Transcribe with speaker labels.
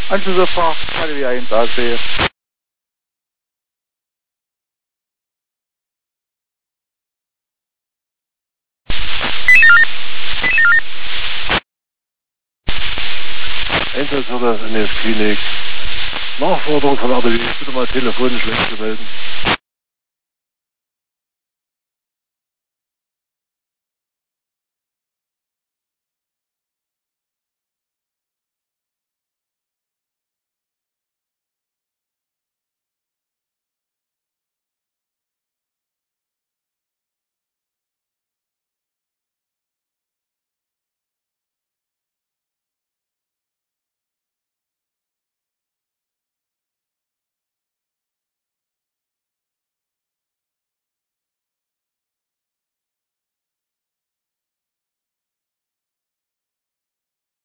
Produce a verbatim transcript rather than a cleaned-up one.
Speaker 1: Anschlussabfahrt, K D W eins A C.
Speaker 2: Einsatzorder in der Klinik. Nachforderung von A D W, bitte mal telefonisch wegzumelden.